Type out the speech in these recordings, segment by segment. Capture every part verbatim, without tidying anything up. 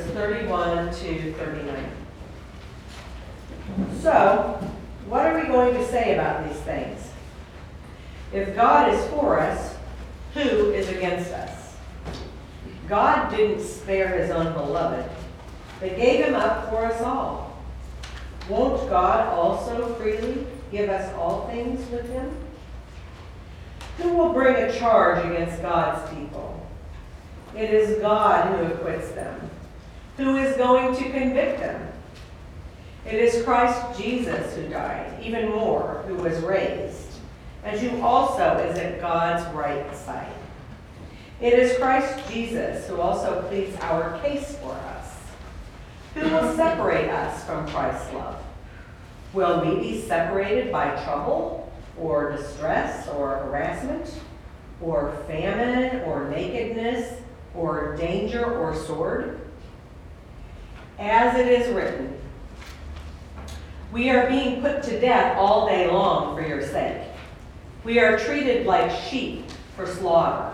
thirty-one to thirty-nine. So, what are we going to say about these things? If God is for us, who is against us? God didn't spare his own beloved, but gave him up for us all. Won't God also freely give us all things with him? Who will bring a charge against God's people? It is God who acquits them. Who is going to convict them? It is Christ Jesus who died, even more, who was raised, and who also is at God's right side. It is Christ Jesus who also pleads our case for us. Who will separate us from Christ's love? Will we be separated by trouble, or distress, or harassment, or famine, or nakedness, or danger, or sword? As it is written, we are being put to death all day long for your sake. We are treated like sheep for slaughter.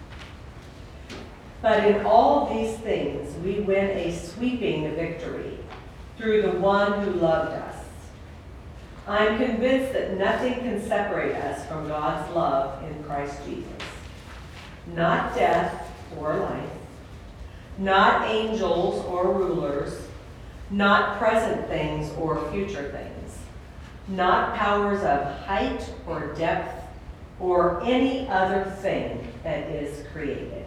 But in all these things, we win a sweeping victory through the one who loved us. I am convinced that nothing can separate us from God's love in Christ Jesus. Not death or life, not angels or rulers, not present things or future things, not powers of height or depth or any other thing that is created.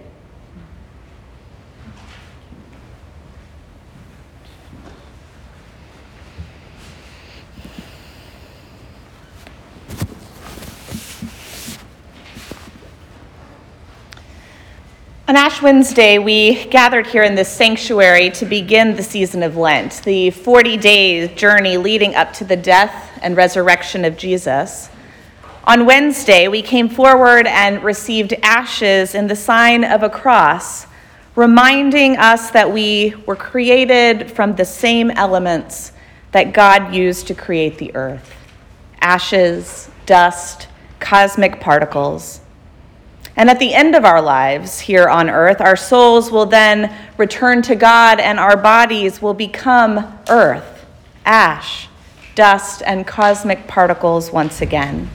On Ash Wednesday, we gathered here in this sanctuary to begin the season of Lent, the forty-day journey leading up to the death and resurrection of Jesus. On Wednesday, we came forward and received ashes in the sign of a cross, reminding us that we were created from the same elements that God used to create the earth: ashes, dust, cosmic particles. And at the end of our lives here on earth, our souls will then return to God and our bodies will become earth, ash, dust, and cosmic particles once again.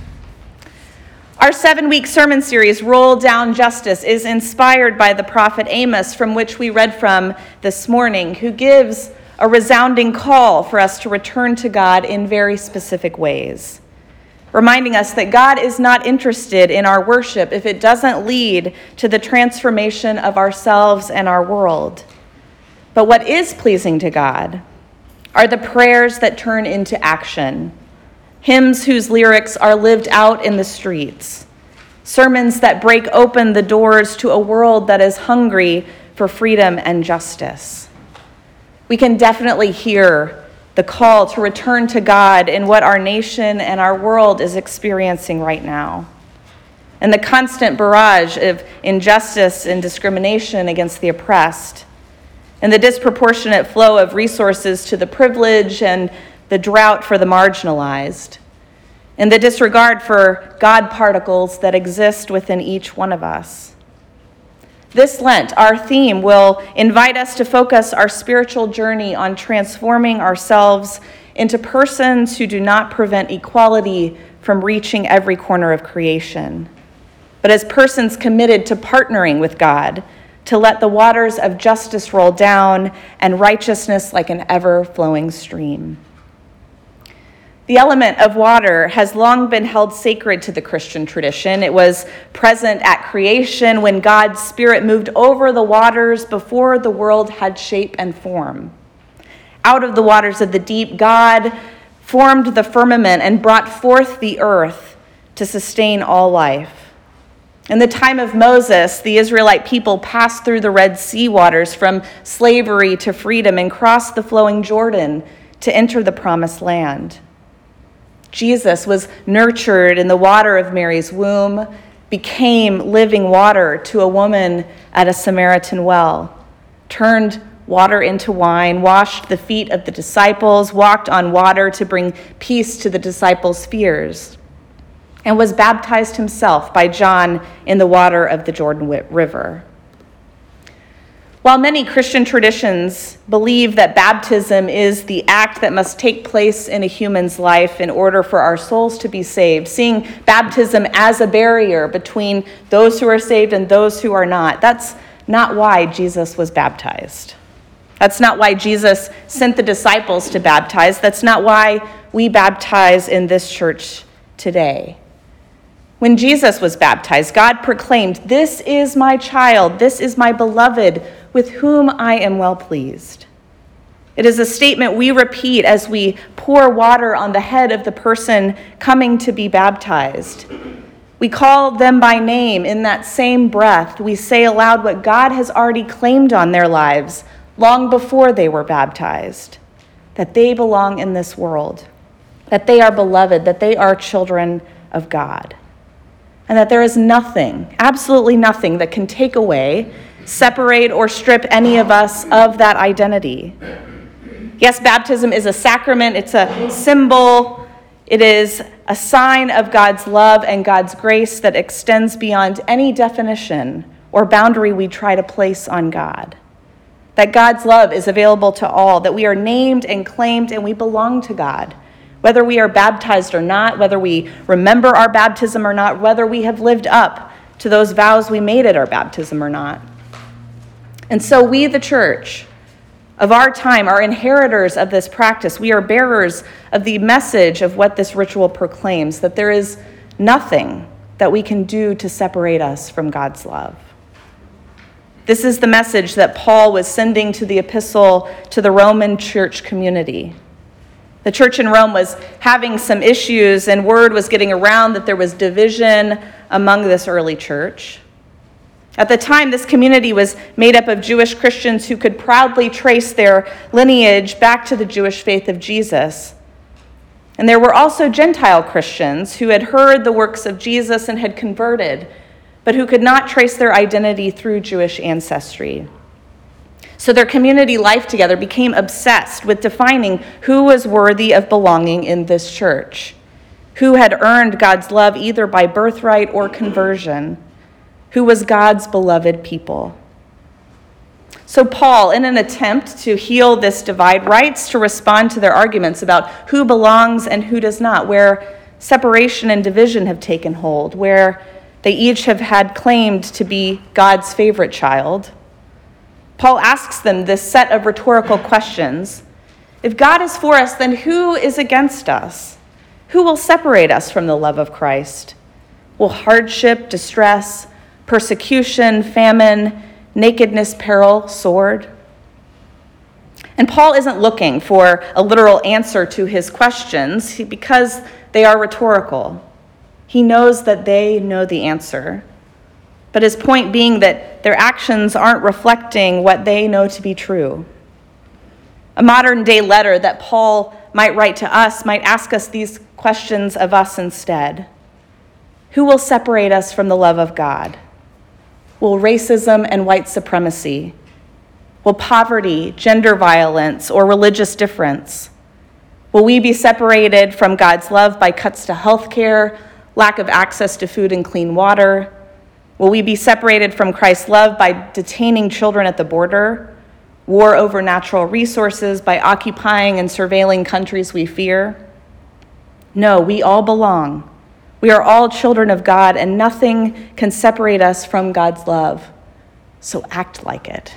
Our seven-week sermon series, Roll Down Justice, is inspired by the prophet Amos, from which we read from this morning, who gives a resounding call for us to return to God in very specific ways, reminding us that God is not interested in our worship if it doesn't lead to the transformation of ourselves and our world. But what is pleasing to God are the prayers that turn into action, hymns whose lyrics are lived out in the streets, sermons that break open the doors to a world that is hungry for freedom and justice. We can definitely hear the call to return to God in what our nation and our world is experiencing right now, and the constant barrage of injustice and discrimination against the oppressed, and the disproportionate flow of resources to the privileged and the drought for the marginalized, and the disregard for God particles that exist within each one of us. This Lent, our theme will invite us to focus our spiritual journey on transforming ourselves into persons who do not prevent equality from reaching every corner of creation, but as persons committed to partnering with God to let the waters of justice roll down and righteousness like an ever-flowing stream. The element of water has long been held sacred to the Christian tradition. It was present at creation when God's Spirit moved over the waters before the world had shape and form. Out of the waters of the deep, God formed the firmament and brought forth the earth to sustain all life. In the time of Moses, the Israelite people passed through the Red Sea waters from slavery to freedom and crossed the flowing Jordan to enter the promised land. Jesus was nurtured in the water of Mary's womb, became living water to a woman at a Samaritan well, turned water into wine, washed the feet of the disciples, walked on water to bring peace to the disciples' fears, and was baptized himself by John in the water of the Jordan River. While many Christian traditions believe that baptism is the act that must take place in a human's life in order for our souls to be saved, seeing baptism as a barrier between those who are saved and those who are not, that's not why Jesus was baptized. That's not why Jesus sent the disciples to baptize. That's not why we baptize in this church today. When Jesus was baptized, God proclaimed, "This is my child, this is my beloved, with whom I am well pleased." It is a statement we repeat as we pour water on the head of the person coming to be baptized. We call them by name in that same breath. We say aloud what God has already claimed on their lives long before they were baptized, that they belong in this world, that they are beloved, that they are children of God, and that there is nothing, absolutely nothing, that can take away, separate, or strip any of us of that identity. Yes, baptism is a sacrament, it's a symbol, it is a sign of God's love and God's grace that extends beyond any definition or boundary we try to place on God. That God's love is available to all, that we are named and claimed and we belong to God. Whether we are baptized or not, whether we remember our baptism or not, whether we have lived up to those vows we made at our baptism or not. And so we, the church of our time, are inheritors of this practice. We are bearers of the message of what this ritual proclaims, that there is nothing that we can do to separate us from God's love. This is the message that Paul was sending to the epistle to the Roman church community. The church in Rome was having some issues, and word was getting around that there was division among this early church. At the time, this community was made up of Jewish Christians who could proudly trace their lineage back to the Jewish faith of Jesus. And there were also Gentile Christians who had heard the works of Jesus and had converted, but who could not trace their identity through Jewish ancestry. So their community life together became obsessed with defining who was worthy of belonging in this church, who had earned God's love either by birthright or conversion, who was God's beloved people. So Paul, in an attempt to heal this divide, writes to respond to their arguments about who belongs and who does not, where separation and division have taken hold, where they each have had claimed to be God's favorite child. Paul asks them this set of rhetorical questions. If God is for us, then who is against us? Who will separate us from the love of Christ? Will hardship, distress, persecution, famine, nakedness, peril, sword? And Paul isn't looking for a literal answer to his questions because they are rhetorical. He knows that they know the answer. But his point being that their actions aren't reflecting what they know to be true. A modern day letter that Paul might write to us might ask us these questions of us instead. Who will separate us from the love of God? Will racism and white supremacy? Will poverty, gender violence, or religious difference? Will we be separated from God's love by cuts to health care, lack of access to food and clean water? Will we be separated from Christ's love by detaining children at the border, war over natural resources, by occupying and surveilling countries we fear? No, we all belong. We are all children of God, and nothing can separate us from God's love. So act like it.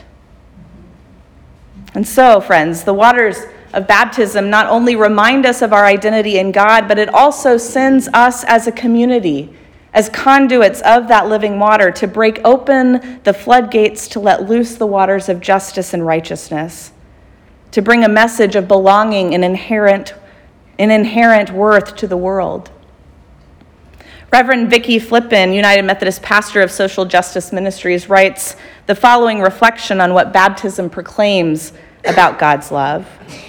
And so, friends, the waters of baptism not only remind us of our identity in God, but it also sends us as a community, as conduits of that living water, to break open the floodgates to let loose the waters of justice and righteousness, to bring a message of belonging and inherent, an inherent worth to the world. Reverend Vicki Flippen, United Methodist pastor of Social Justice Ministries, writes the following reflection on what baptism proclaims about God's love.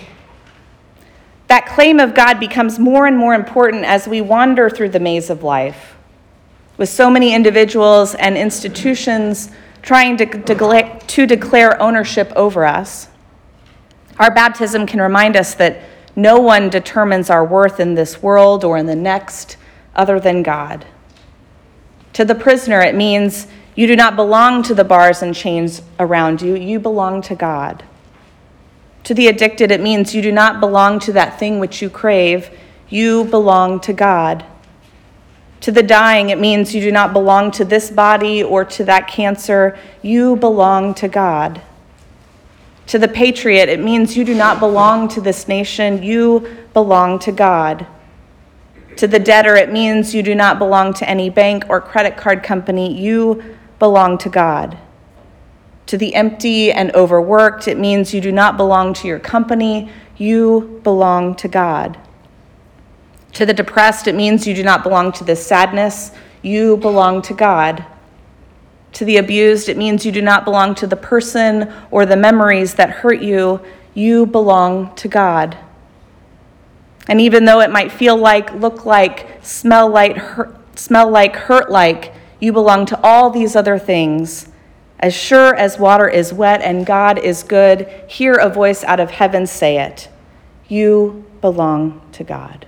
That claim of God becomes more and more important as we wander through the maze of life, with so many individuals and institutions trying to, to, to declare ownership over us. Our baptism can remind us that no one determines our worth in this world or in the next other than God. To the prisoner, it means You do not belong to the bars and chains around you. You belong to God. To the addicted, it means you do not belong to that thing which you crave. You belong to God. To the dying, it means you do not belong to this body or to that cancer. You belong to God. To the patriot, it means you do not belong to this nation. You belong to God. To the debtor, it means you do not belong to any bank or credit card company. You belong to God. To the empty and overworked, it means you do not belong to your company. You belong to God. To the depressed, it means you do not belong to this sadness. You belong to God. To the abused, it means you do not belong to the person or the memories that hurt you. You belong to God. And even though it might feel like, look like, smell like, hurt, smell like, hurt like, you belong to all these other things. As sure as water is wet and God is good, hear a voice out of heaven say it. You belong to God.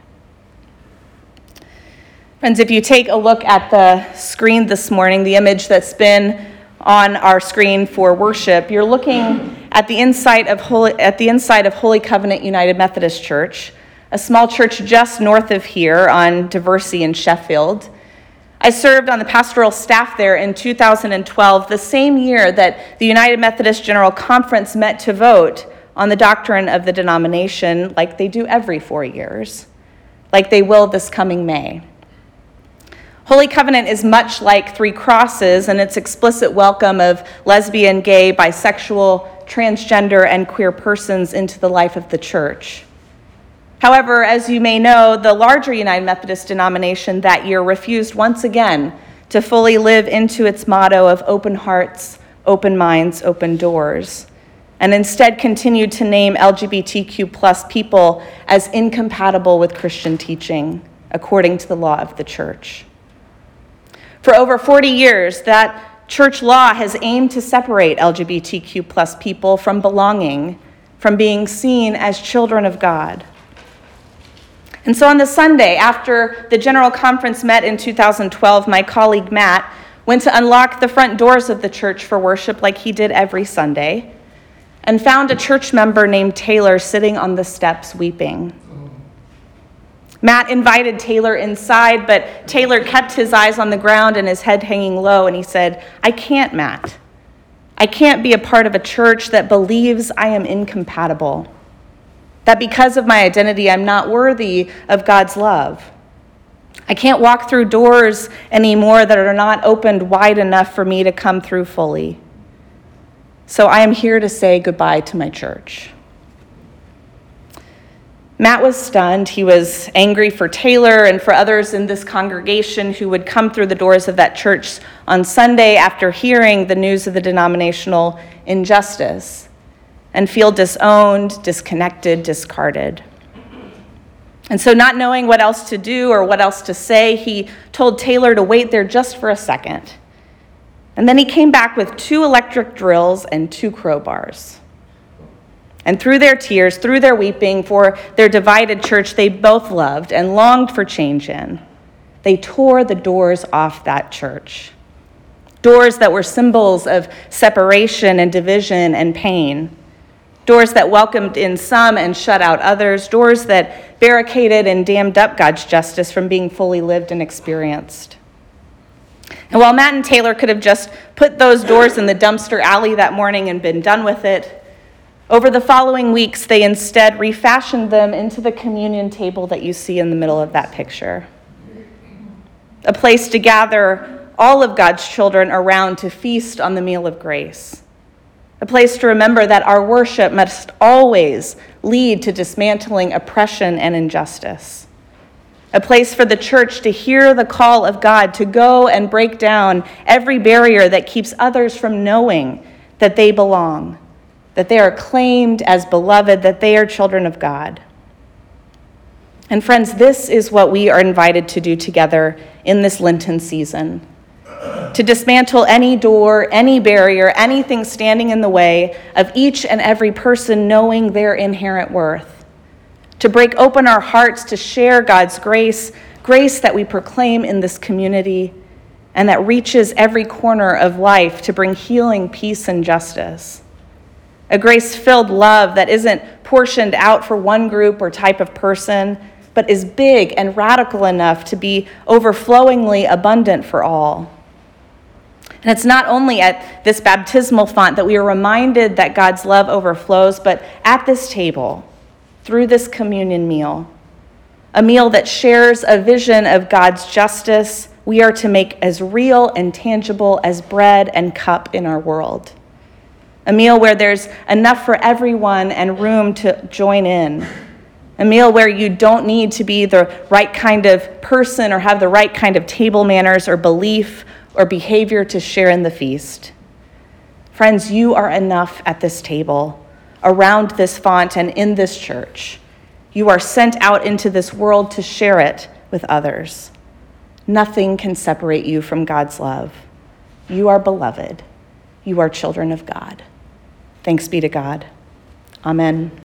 Friends, if you take a look at the screen this morning, the image that's been on our screen for worship, you're looking at the inside of Holy, at the inside of Holy Covenant United Methodist Church, a small church just north of here on Diversey in Sheffield. I served on the pastoral staff there in two thousand twelve, the same year that the United Methodist General Conference met to vote on the doctrine of the denomination, like they do every four years, like they will this coming May. Holy Covenant is much like Three Crosses in its explicit welcome of lesbian, gay, bisexual, transgender, and queer persons into the life of the church. However, as you may know, the larger United Methodist denomination that year refused once again to fully live into its motto of open hearts, open minds, open doors, and instead continued to name L G B T Q plus people as incompatible with Christian teaching, according to the law of the church. For over forty years, that church law has aimed to separate L G B T Q plus people from belonging, from being seen as children of God. And so on the Sunday after the General Conference met in two thousand twelve, my colleague Matt went to unlock the front doors of the church for worship like he did every Sunday, and found a church member named Taylor sitting on the steps weeping. Matt invited Taylor inside, but Taylor kept his eyes on the ground and his head hanging low, and he said, "I can't, Matt. I can't be a part of a church that believes I am incompatible, that because of my identity, I'm not worthy of God's love. I can't walk through doors anymore that are not opened wide enough for me to come through fully. So I am here to say goodbye to my church." Matt was stunned. He was angry for Taylor and for others in this congregation who would come through the doors of that church on Sunday after hearing the news of the denominational injustice, and feel disowned, disconnected, discarded. And so, not knowing what else to do or what else to say, he told Taylor to wait there just for a second. And then he came back with two electric drills and two crowbars. And through their tears, through their weeping for their divided church they both loved and longed for change in, they tore the doors off that church. Doors that were symbols of separation and division and pain. Doors that welcomed in some and shut out others. Doors that barricaded and dammed up God's justice from being fully lived and experienced. And while Matt and Taylor could have just put those doors in the dumpster alley that morning and been done with it, over the following weeks, they instead refashioned them into the communion table that you see in the middle of that picture. A place to gather all of God's children around to feast on the meal of grace. A place to remember that our worship must always lead to dismantling oppression and injustice. A place for the church to hear the call of God to go and break down every barrier that keeps others from knowing that they belong, that they are claimed as beloved, that they are children of God. And friends, this is what we are invited to do together in this Lenten season. To dismantle any door, any barrier, anything standing in the way of each and every person knowing their inherent worth. To break open our hearts to share God's grace, grace that we proclaim in this community, and that reaches every corner of life to bring healing, peace, and justice. A grace-filled love that isn't portioned out for one group or type of person, but is big and radical enough to be overflowingly abundant for all. And it's not only at this baptismal font that we are reminded that God's love overflows, but at this table, through this communion meal, a meal that shares a vision of God's justice we are to make as real and tangible as bread and cup in our world. A meal where there's enough for everyone and room to join in. A meal where you don't need to be the right kind of person or have the right kind of table manners or belief or behavior to share in the feast. Friends, you are enough at this table, around this font, and in this church. You are sent out into this world to share it with others. Nothing can separate you from God's love. You are beloved. You are children of God. Thanks be to God. Amen.